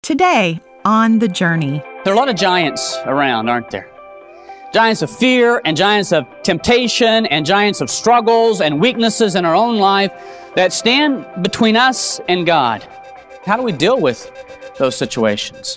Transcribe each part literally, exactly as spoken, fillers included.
Today, on The Journey. There are a lot of giants around, aren't there? Giants of fear and giants of temptation and giants of struggles and weaknesses in our own life that stand between us and God. How do we deal with those situations?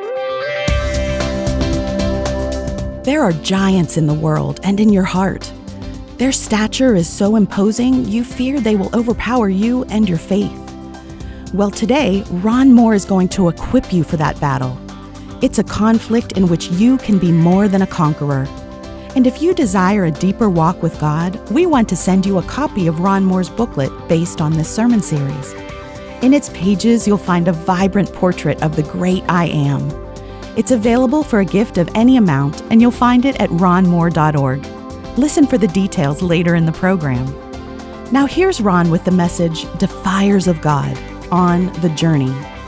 There are giants in the world and in your heart. Their stature is so imposing, you fear they will overpower you and your faith. Well, today, Ron Moore is going to equip you for that battle. It's a conflict in which you can be more than a conqueror. And if you desire a deeper walk with God, we want to send you a copy of Ron Moore's booklet based on this sermon series. In its pages, you'll find a vibrant portrait of the great I Am. It's available for a gift of any amount, and you'll find it at ron moore dot org. Listen for the details later in the program. Now here's Ron with the message, Defiers of God, on The Journey.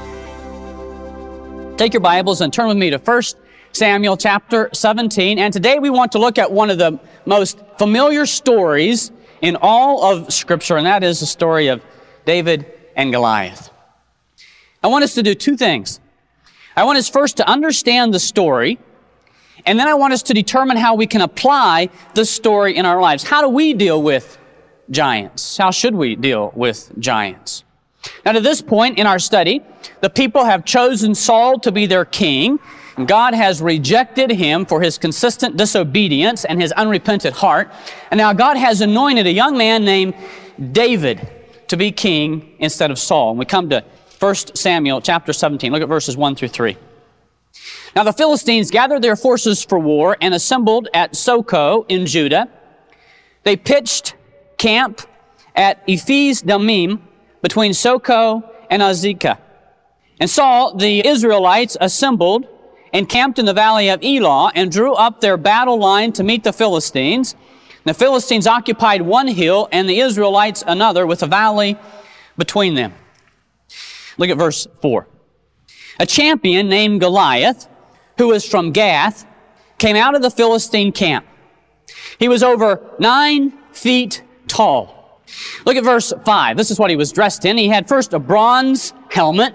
Take your Bibles and turn with me to First Samuel chapter seventeen. And today we want to look at one of the most familiar stories in all of Scripture, and that is the story of David and Goliath. I want us to do two things. I want us first to understand the story, and then I want us to determine how we can apply the story in our lives. How do we deal with giants? How should we deal with giants? Now, to this point in our study, the people have chosen Saul to be their king. God has rejected him for his consistent disobedience and his unrepentant heart. And now God has anointed a young man named David to be king instead of Saul. And we come to First Samuel chapter seventeen. Look at verses one through three. Now the Philistines gathered their forces for war and assembled at Socoh in Judah. They pitched camp at Ephes Dammim between Socoh and Azekah. And Saul, the Israelites assembled and camped in the valley of Elah and drew up their battle line to meet the Philistines. The Philistines occupied one hill and the Israelites another with a valley between them. Look at verse four. A champion named Goliath, who was from Gath, came out of the Philistine camp. He was over nine feet tall. Look at verse five. This is what he was dressed in. He had first a bronze helmet.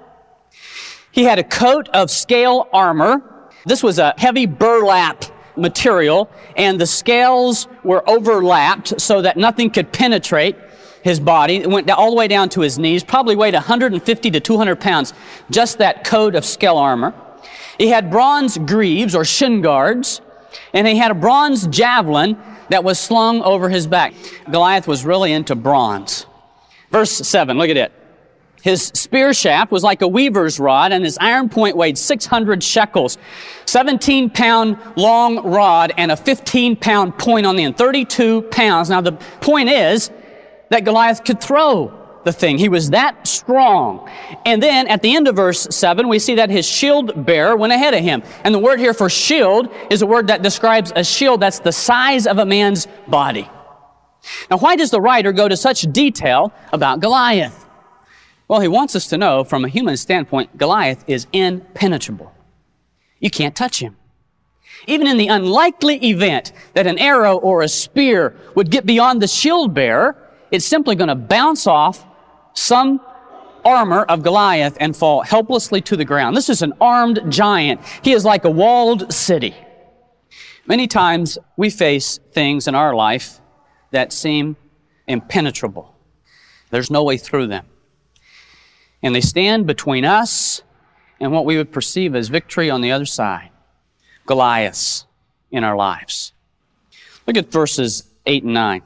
He had a coat of scale armor. This was a heavy burlap material, and the scales were overlapped so that nothing could penetrate his body. It went all the way down to his knees, probably weighed one hundred fifty to two hundred pounds, just that coat of scale armor. He had bronze greaves or shin guards, and he had a bronze javelin that was slung over his back. Goliath was really into bronze. Verse seven, look at it. His spear shaft was like a weaver's rod, and his iron point weighed six hundred shekels. seventeen pound long rod and a fifteen pound point on the end, thirty-two pounds. Now the point is that Goliath could throw the thing. He was that strong. And then at the end of verse seven, we see that his shield bearer went ahead of him. And the word here for shield is a word that describes a shield that's the size of a man's body. Now, why does the writer go to such detail about Goliath? Well, he wants us to know from a human standpoint, Goliath is impenetrable. You can't touch him. Even in the unlikely event that an arrow or a spear would get beyond the shield bearer, it's simply going to bounce off some armor of Goliath and fall helplessly to the ground. This is an armed giant. He is like a walled city. Many times we face things in our life that seem impenetrable. There's no way through them. And they stand between us and what we would perceive as victory on the other side. Goliaths in our lives. Look at verses eight and nine.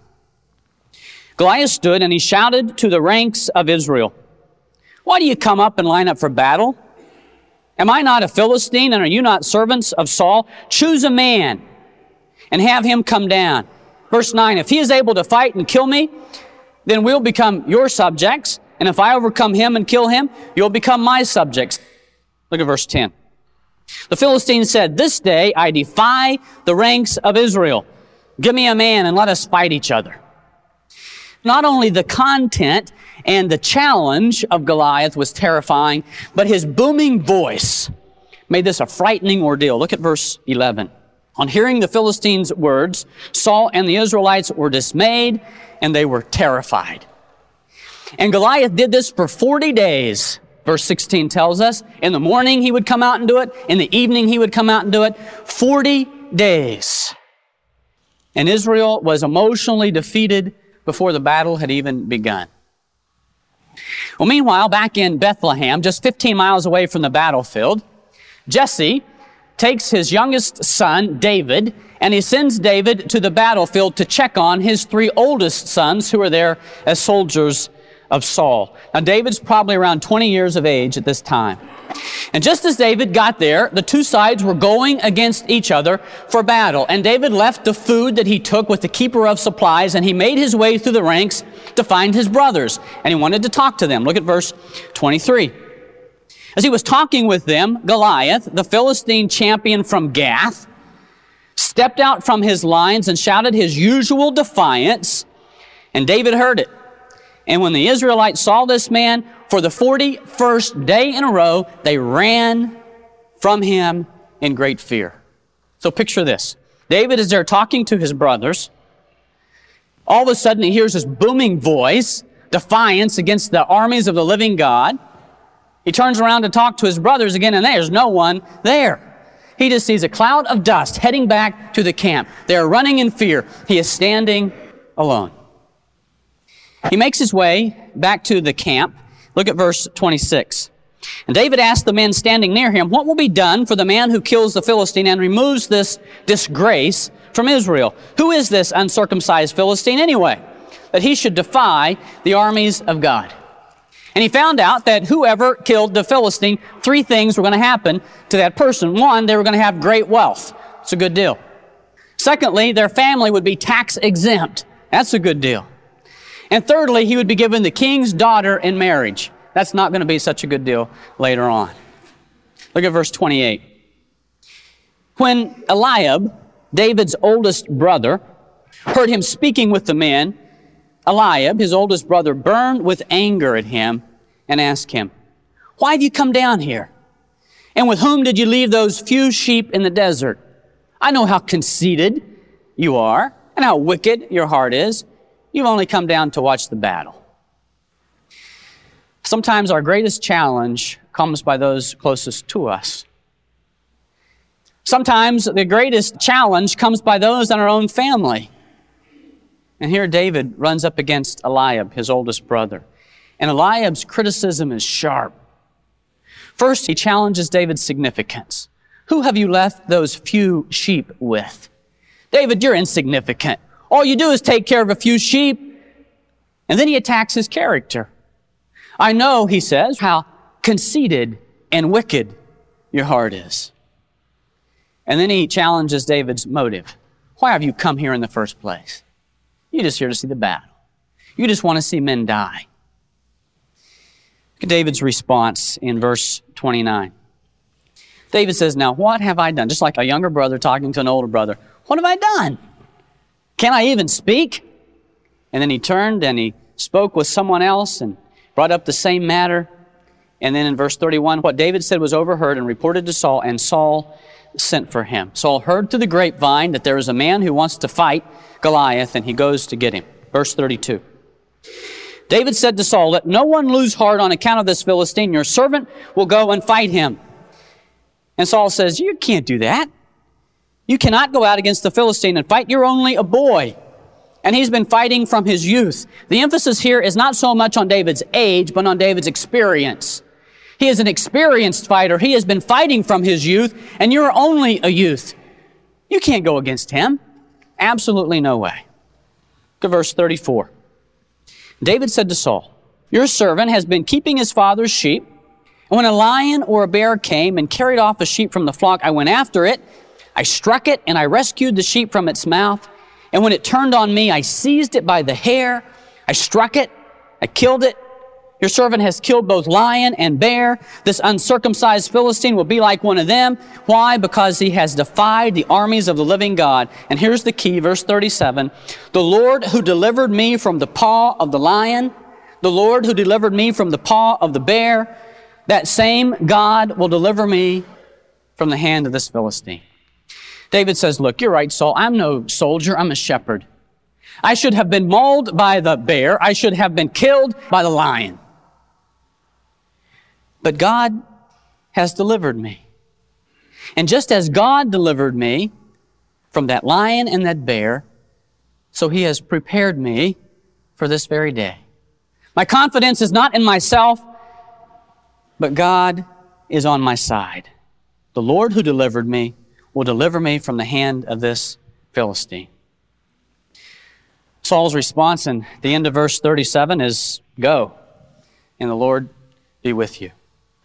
Goliath stood and he shouted to the ranks of Israel, "Why do you come up and line up for battle? Am I not a Philistine, and are you not servants of Saul? Choose a man and have him come down." Verse nine, if he is able to fight and kill me, then we'll become your subjects. And if I overcome him and kill him, you'll become my subjects. Look at verse ten. The Philistines said, "This day I defy the ranks of Israel. Give me a man and let us fight each other." Not only the content and the challenge of Goliath was terrifying, but his booming voice made this a frightening ordeal. Look at verse eleven. On hearing the Philistines' words, Saul and the Israelites were dismayed and they were terrified. And Goliath did this for forty days Verse sixteen tells us, in the morning he would come out and do it. In the evening he would come out and do it. Forty days. And Israel was emotionally defeated before the battle had even begun. Well, meanwhile, back in Bethlehem, just fifteen miles away from the battlefield, Jesse takes his youngest son, David, and he sends David to the battlefield to check on his three oldest sons who are there as soldiers of Saul. Now, David's probably around twenty years of age at this time. And just as David got there, the two sides were going against each other for battle. And David left the food that he took with the keeper of supplies, and he made his way through the ranks to find his brothers. And he wanted to talk to them. Look at verse twenty-three. As he was talking with them, Goliath, the Philistine champion from Gath, stepped out from his lines and shouted his usual defiance, and David heard it. And when the Israelites saw this man, for the forty-first day in a row, they ran from him in great fear. So picture this. David is there talking to his brothers. All of a sudden he hears this booming voice, defiance against the armies of the living God. He turns around to talk to his brothers again, and there's no one there. He just sees a cloud of dust heading back to the camp. They're running in fear. He is standing alone. He makes his way back to the camp. Look at verse twenty-six. And David asked the men standing near him, what will be done for the man who kills the Philistine and removes this disgrace from Israel? Who is this uncircumcised Philistine anyway, that he should defy the armies of God? And he found out that whoever killed the Philistine, three things were going to happen to that person. One, they were going to have great wealth. It's a good deal. Secondly, their family would be tax exempt. That's a good deal. And thirdly, he would be given the king's daughter in marriage. That's not going to be such a good deal later on. Look at verse twenty-eight. When Eliab, David's oldest brother, heard him speaking with the men, Eliab, his oldest brother, burned with anger at him and asked him, why have you come down here? And with whom did you leave those few sheep in the desert? I know how conceited you are and how wicked your heart is. You've only come down to watch the battle. Sometimes our greatest challenge comes by those closest to us. Sometimes the greatest challenge comes by those in our own family. And here David runs up against Eliab, his oldest brother. And Eliab's criticism is sharp. First, he challenges David's significance. Who have you left those few sheep with? David, you're insignificant. All you do is take care of a few sheep. And then he attacks his character. I know, he says, how conceited and wicked your heart is. And then he challenges David's motive. Why have you come here in the first place? You're just here to see the battle. You just want to see men die. Look at David's response in verse twenty-nine. David says, now what have I done? Just like a younger brother talking to an older brother. What have I done? Can I even speak? And then he turned and he spoke with someone else and brought up the same matter. And then in verse thirty-one, what David said was overheard and reported to Saul, and Saul sent for him. Saul heard through the grapevine that there is a man who wants to fight Goliath, and he goes to get him. Verse thirty-two. David said to Saul, let no one lose heart on account of this Philistine. Your servant will go and fight him. And Saul says, you can't do that. You cannot go out against the Philistine and fight. You're only a boy. And he's been fighting from his youth. The emphasis here is not so much on David's age, but on David's experience. He is an experienced fighter. He has been fighting from his youth, and you're only a youth. You can't go against him. Absolutely no way. Look at verse thirty-four. David said to Saul, your servant has been keeping his father's sheep. And when a lion or a bear came and carried off a sheep from the flock, I went after it. I struck it and I rescued the sheep from its mouth. And when it turned on me, I seized it by the hair. I struck it. I killed it. Your servant has killed both lion and bear. This uncircumcised Philistine will be like one of them. Why? Because he has defied the armies of the living God. And here's the key, verse thirty-seven. The Lord who delivered me from the paw of the lion, the Lord who delivered me from the paw of the bear, that same God will deliver me from the hand of this Philistine. David says, look, you're right, Saul. I'm no soldier. I'm a shepherd. I should have been mauled by the bear. I should have been killed by the lion. But God has delivered me. And just as God delivered me from that lion and that bear, so He has prepared me for this very day. My confidence is not in myself, but God is on my side. The Lord who delivered me will deliver me from the hand of this Philistine. Saul's response in the end of verse thirty-seven is, "Go, and the Lord be with you."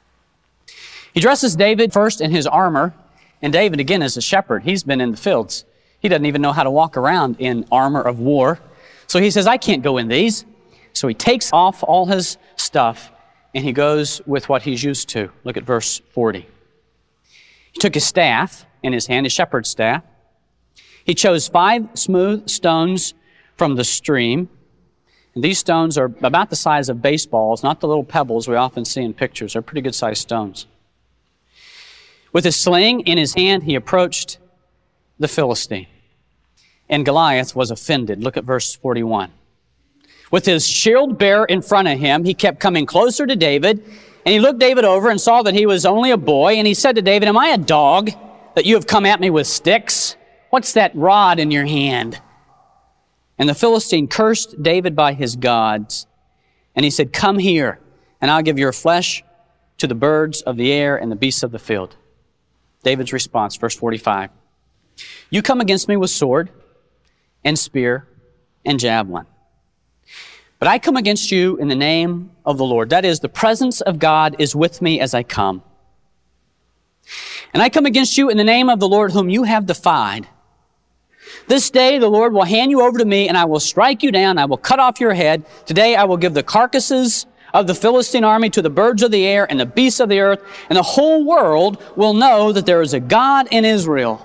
He dresses David first in his armor, and David, again, is a shepherd. He's been in the fields. He doesn't even know how to walk around in armor of war. So he says, I can't go in these. So he takes off all his stuff, and he goes with what he's used to. Look at verse forty. He took his staff in his hand, his shepherd's staff. He chose five smooth stones from the stream. And these stones are about the size of baseballs, not the little pebbles we often see in pictures. They're pretty good-sized stones. With his sling in his hand, he approached the Philistine. And Goliath was offended. Look at verse forty-one. With his shield bearer in front of him, he kept coming closer to David. And he looked David over and saw that he was only a boy. And he said to David, am I a dog that you have come at me with sticks? What's that rod in your hand? And the Philistine cursed David by his gods. And he said, come here, and I'll give your flesh to the birds of the air and the beasts of the field. David's response, verse forty-five. You come against me with sword and spear and javelin. But I come against you in the name of the Lord. That is, the presence of God is with me as I come. And I come against you in the name of the Lord whom you have defied. This day the Lord will hand you over to me, and I will strike you down. I will cut off your head. Today I will give the carcasses of the Philistine army to the birds of the air and the beasts of the earth, and the whole world will know that there is a God in Israel.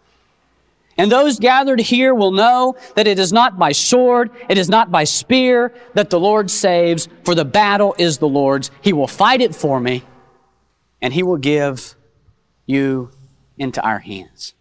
And those gathered here will know that it is not by sword, it is not by spear that the Lord saves, for the battle is the Lord's. He will fight it for me, and He will give you into our hands.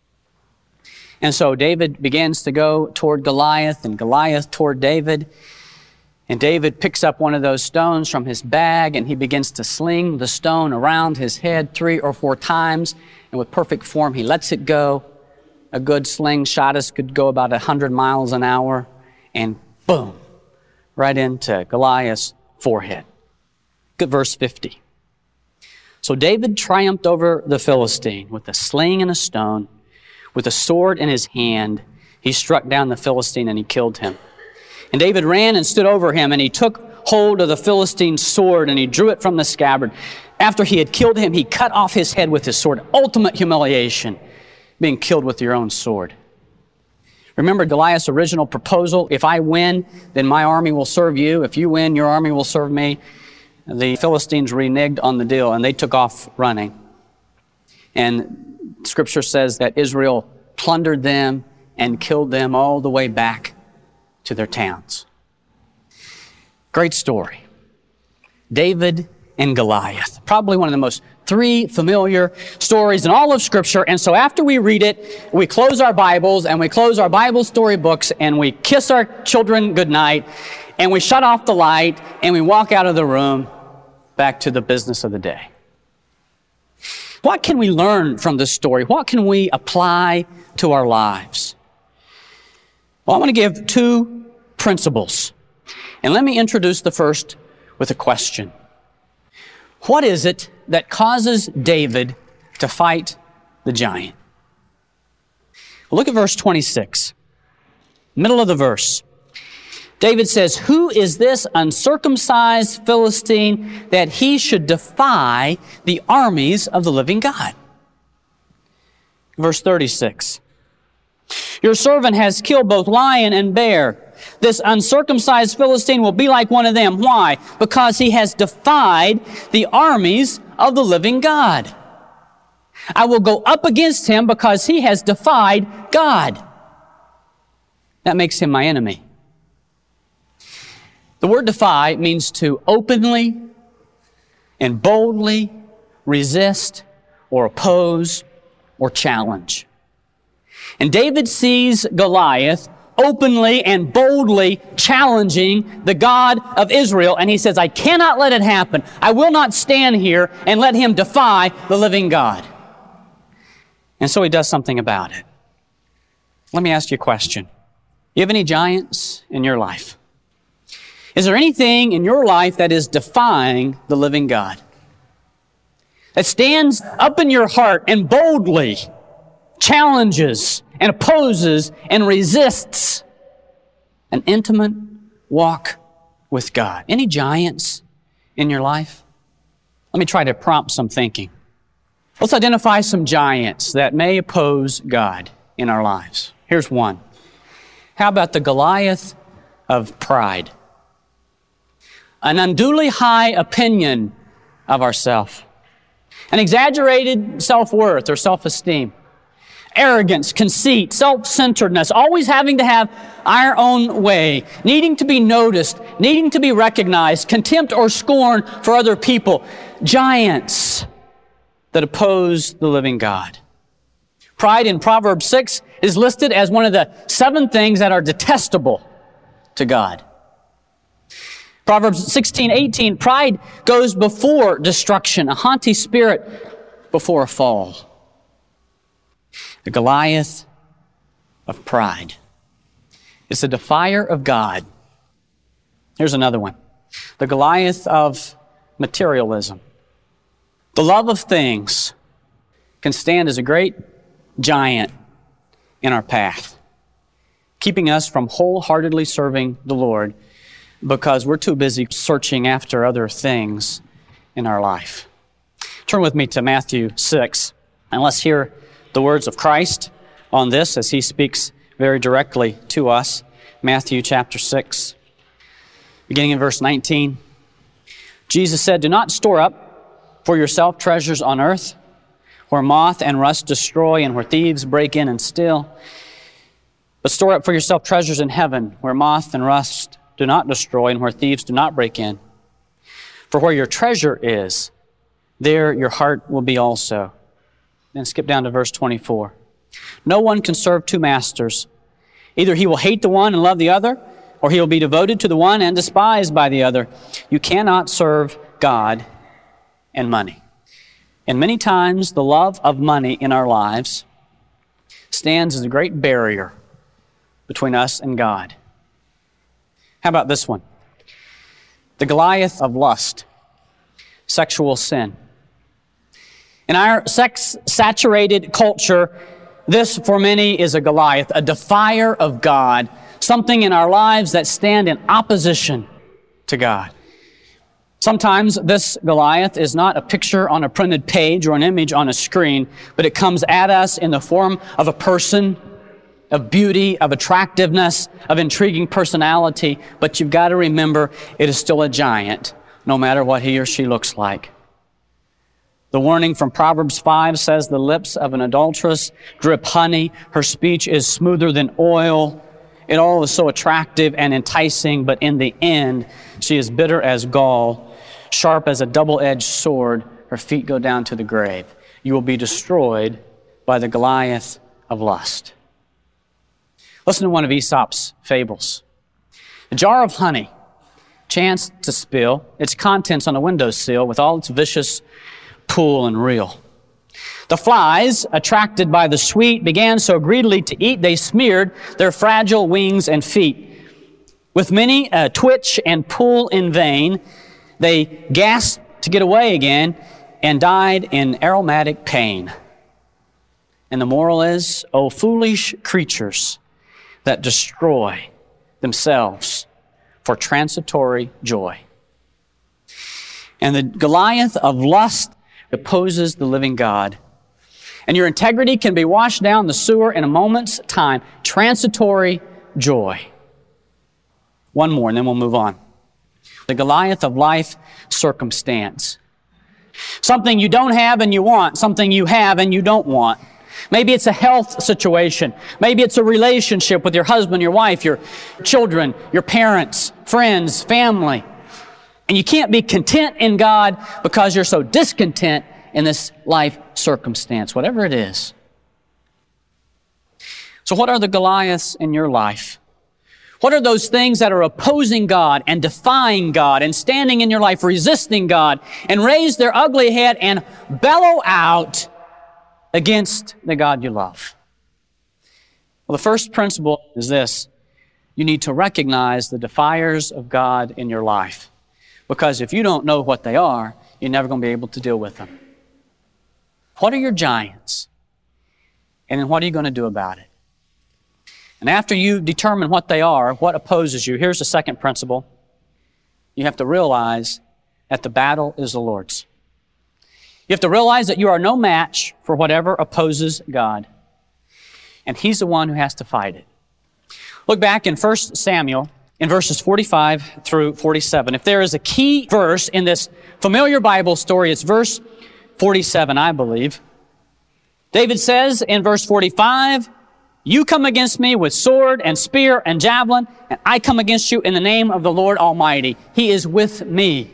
And so David begins to go toward Goliath, and Goliath toward David. And David picks up one of those stones from his bag, and he begins to sling the stone around his head three or four times. And with perfect form, he lets it go. A good slingshotist could go about one hundred miles an hour, and boom, right into Goliath's forehead. Look at verse fifty. So David triumphed over the Philistine with a sling and a stone. With a sword in his hand, he struck down the Philistine and he killed him. And David ran and stood over him, and he took hold of the Philistine's sword, and he drew it from the scabbard. After he had killed him, he cut off his head with his sword. Ultimate humiliation, being killed with your own sword. Remember Goliath's original proposal, if I win, then my army will serve you. If you win, your army will serve me. The Philistines reneged on the deal, and they took off running. And Scripture says that Israel plundered them and killed them all the way back to their towns. Great story. David and Goliath. Probably one of the most three familiar stories in all of Scripture. And so after we read it, we close our Bibles and we close our Bible story books and we kiss our children goodnight and we shut off the light and we walk out of the room back to the business of the day. What can we learn from this story? What can we apply to our lives? Well, I want to give two principles. And let me introduce the first with a question. What is it that causes David to fight the giant? Well, look at verse twenty-six. Middle of the verse. David says, who is this uncircumcised Philistine that he should defy the armies of the living God? Verse thirty-six. Your servant has killed both lion and bear. This uncircumcised Philistine will be like one of them. Why? Because he has defied the armies of the living God. I will go up against him because he has defied God. That makes him my enemy. The word defy means to openly and boldly resist or oppose or challenge. And David sees Goliath openly and boldly challenging the God of Israel. And he says, I cannot let it happen. I will not stand here and let him defy the living God. And so he does something about it. Let me ask you a question. You have any giants in your life? Is there anything in your life that is defying the living God? That stands up in your heart and boldly challenges and opposes and resists an intimate walk with God? Any giants in your life? Let me try to prompt some thinking. Let's identify some giants that may oppose God in our lives. Here's one. How about the Goliath of pride? An unduly high opinion of ourselves. An exaggerated self-worth or self-esteem. Arrogance, conceit, self-centeredness, always having to have our own way, needing to be noticed, needing to be recognized, contempt or scorn for other people. Giants that oppose the living God. Pride in Proverbs six is listed as one of the seven things that are detestable to God. Proverbs sixteen eighteen, pride goes before destruction, a haughty spirit before a fall. The Goliath of pride. It's a defier of God. Here's another one. The Goliath of materialism. The love of things can stand as a great giant in our path, keeping us from wholeheartedly serving the Lord because we're too busy searching after other things in our life. Turn with me to Matthew six, and let's hear the words of Christ on this as he speaks very directly to us. Matthew chapter six, beginning in verse nineteen. Jesus said, do not store up for yourself treasures on earth, where moth and rust destroy and where thieves break in and steal. But store up for yourself treasures in heaven, where moth and rust do not destroy and where thieves do not break in. For where your treasure is, there your heart will be also. Then skip down to verse twenty-four. No one can serve two masters. Either he will hate the one and love the other, or he will be devoted to the one and despised by the other. You cannot serve God and money. And many times the love of money in our lives stands as a great barrier between us and God. How about this one? The Goliath of lust, sexual sin. In our sex-saturated culture, this for many is a Goliath, a defier of God, something in our lives that stand in opposition to God. Sometimes this Goliath is not a picture on a printed page or an image on a screen, but it comes at us in the form of a person, of beauty, of attractiveness, of intriguing personality. But you've got to remember, it is still a giant, no matter what he or she looks like. The warning from Proverbs five says, the lips of an adulteress drip honey. Her speech is smoother than oil. It all is so attractive and enticing, but in the end, she is bitter as gall, sharp as a double-edged sword. Her feet go down to the grave. You will be destroyed by the Goliath of lust. Listen to one of Aesop's fables. A jar of honey chanced to spill its contents on a windowsill with all its vicious pull and reel. The flies, attracted by the sweet, began so greedily to eat, they smeared their fragile wings and feet. With many a twitch and pull in vain, they gasped to get away again and died in aromatic pain. And the moral is, O foolish creatures that destroy themselves for transitory joy. And the Goliath of lust opposes the living God. And your integrity can be washed down the sewer in a moment's time. Transitory joy. One more, and then we'll move on. The Goliath of life circumstance. Something you don't have and you want. Something you have and you don't want. Maybe it's a health situation. Maybe it's a relationship with your husband, your wife, your children, your parents, friends, family. And you can't be content in God because you're so discontent in this life circumstance, whatever it is. So what are the Goliaths in your life What are those things that are opposing God and defying God and standing in your life resisting God and raise their ugly head and bellow out against the God you love? Well, the first principle is this. You need to recognize the defiers of God in your life. Because if you don't know what they are, you're never going to be able to deal with them. What are your giants? And then what are you going to do about it? And after you determine what they are, what opposes you, here's the second principle. You have to realize that the battle is the Lord's. You have to realize that you are no match for whatever opposes God. And He's the one who has to fight it. Look back in First Samuel in verses forty-five through forty-seven. If there is a key verse in this familiar Bible story, it's verse forty-seven, I believe. David says in verse forty-five, "You come against me with sword and spear and javelin, and I come against you in the name of the Lord Almighty. He is with me."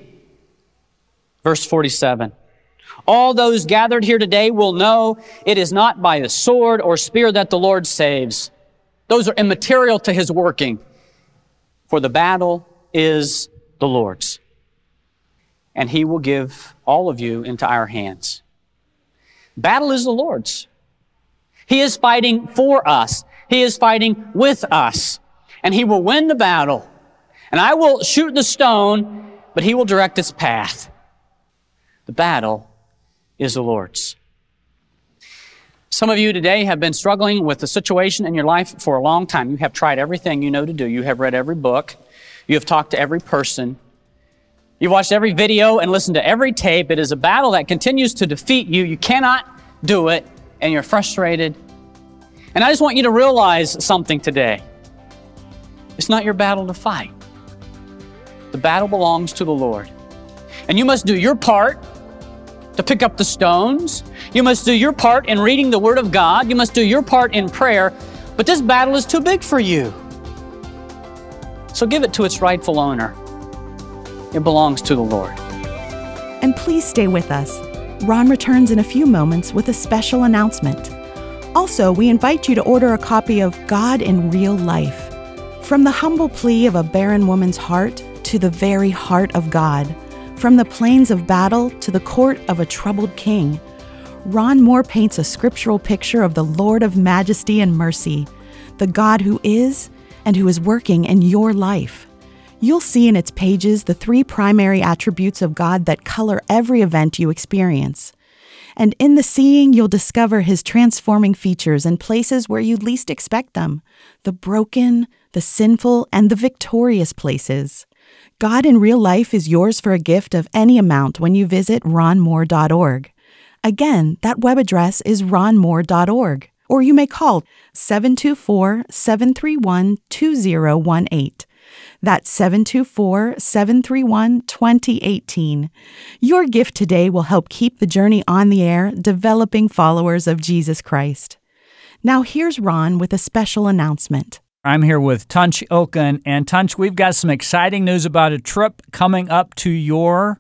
Verse forty-seven, "All those gathered here today will know it is not by the sword or spear that the Lord saves. Those are immaterial to His working, for the battle is the Lord's, and He will give all of you into our hands." Battle is the Lord's. He is fighting for us. He is fighting with us, and He will win the battle. And I will shoot the stone, but He will direct its path. The battle is the Lord's. Some of you today have been struggling with the situation in your life for a long time. You have tried everything you know to do. You have read every book. You have talked to every person. You've watched every video and listened to every tape. It is a battle that continues to defeat you. You cannot do it, and you're frustrated. And I just want you to realize something today. It's not your battle to fight. The battle belongs to the Lord. And you must do your part to pick up the stones. You must do your part in reading the Word of God. You must do your part in prayer. But this battle is too big for you. So give it to its rightful owner. It belongs to the Lord. And please stay with us. Ron returns in a few moments with a special announcement. Also, we invite you to order a copy of God in Real Life. From the humble plea of a barren woman's heart to the very heart of God. From the plains of battle to the court of a troubled king. Ron Moore paints a scriptural picture of the Lord of majesty and mercy, the God who is and who is working in your life. You'll see in its pages the three primary attributes of God that color every event you experience. And in the seeing, you'll discover His transforming features in places where you'd least expect them, the broken, the sinful, and the victorious places. God in Real Life is yours for a gift of any amount when you visit ron moore dot org. Again, that web address is ron moore dot org, or you may call seven two four, seven three one, two zero one eight. That's seven two four, seven three one, two zero one eight. Your gift today will help keep the journey on the air, developing followers of Jesus Christ. Now here's Ron with a special announcement. I'm here with Tunch Ilkin, and Tunch, we've got some exciting news about a trip coming up to your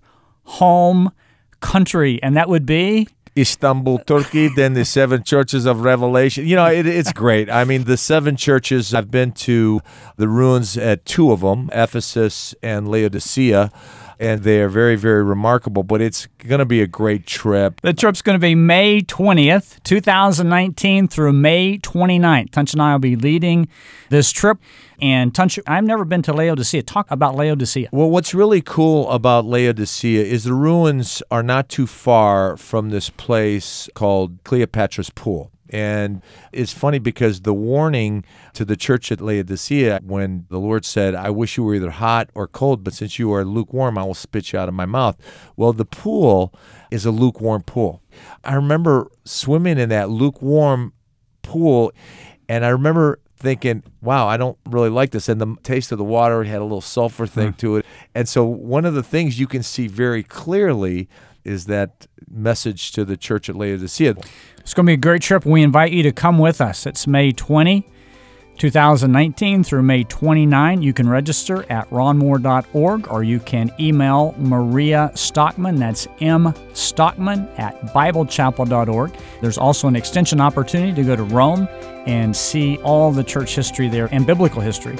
home country, and that would be? Istanbul, Turkey, then the seven churches of Revelation. You know, it, it's great. I mean, the seven churches, I've been to the ruins at two of them, Ephesus and Laodicea, and they are very, very remarkable, but it's going to be a great trip. The trip's going to be May twentieth, twenty nineteen through May twenty-ninth. Tunch and I will be leading this trip. And Tunch, I've never been to Laodicea. Talk about Laodicea. Well, what's really cool about Laodicea is the ruins are not too far from this place called Cleopatra's Pool. And it's funny because the warning to the church at Laodicea, when the Lord said, I wish you were either hot or cold, but since you are lukewarm, I will spit you out of my mouth. Well, the pool is a lukewarm pool. I remember swimming in that lukewarm pool, and I remember thinking, wow, I don't really like this. And the taste of the water had a little sulfur thing mm. to it. And so one of the things you can see very clearly is that message to the church at Laodicea. It's going to be a great trip. We invite you to come with us. It's May twentieth, twenty nineteen through May twenty-ninth. You can register at ron moore dot org, or you can email Maria Stockman, that's M. Stockman at bible chapel dot org. There's also an extension opportunity to go to Rome and see all the church history there and biblical history.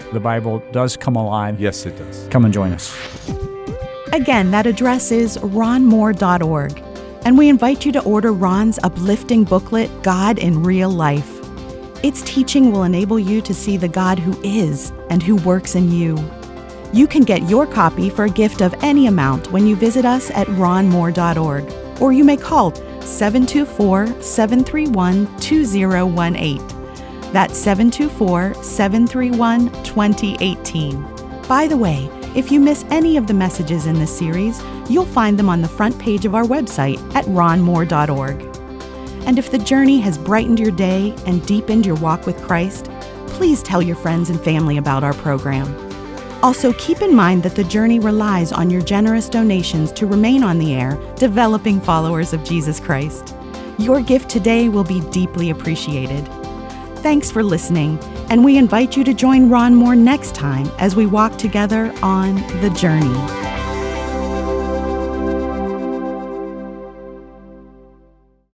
the Bible does come alive. Yes, it does. Come and join us. Again, that address is ron moore dot org. And we invite you to order Ron's uplifting booklet, God in Real Life. Its teaching will enable you to see the God who is and who works in you. You can get your copy for a gift of any amount when you visit us at ron moore dot org, or you may call seven two four, seven three one, two zero one eight. That's seven two four, seven three one, two zero one eight. By the way, if you miss any of the messages in this series, you'll find them on the front page of our website at ron moore dot org. And if the journey has brightened your day and deepened your walk with Christ, please tell your friends and family about our program. Also, keep in mind that the journey relies on your generous donations to remain on the air, developing followers of Jesus Christ. Your gift today will be deeply appreciated. Thanks for listening, and we invite you to join Ron Moore next time as we walk together on The Journey.